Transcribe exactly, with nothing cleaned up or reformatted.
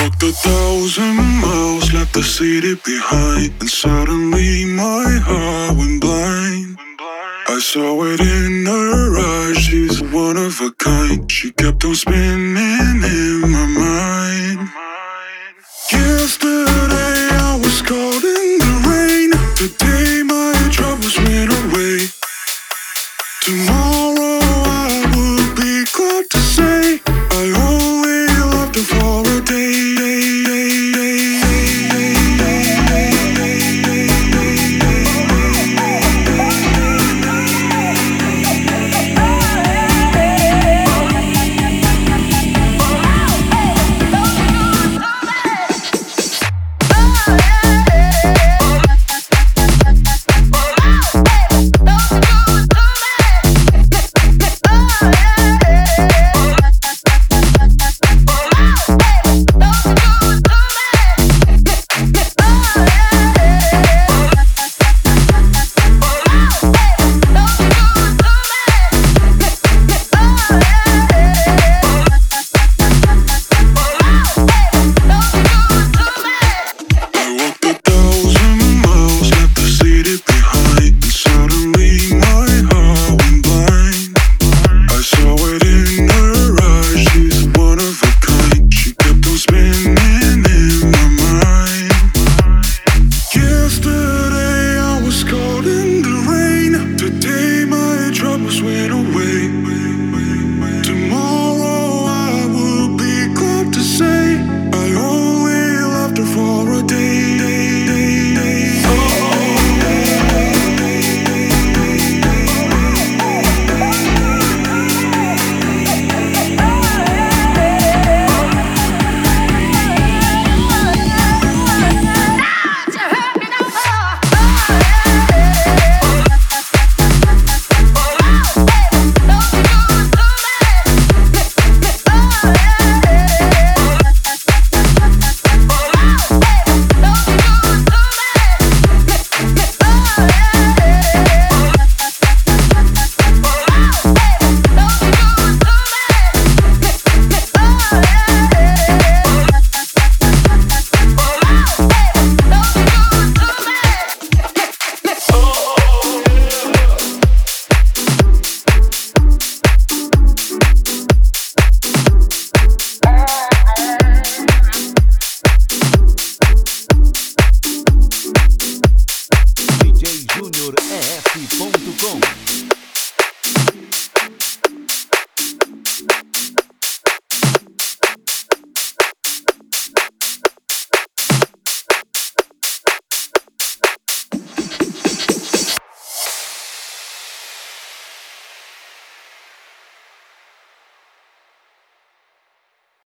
walked a thousand miles, left the city behind, and suddenly my heart went blind. I saw it in her eyes, she's one of a kind. She kept on spinning in my mind. Yesterday I was caught in the rain. Today my troubles went away. Tomorrow I will be glad to say I only loved her for a day. D J Junior E F ponto com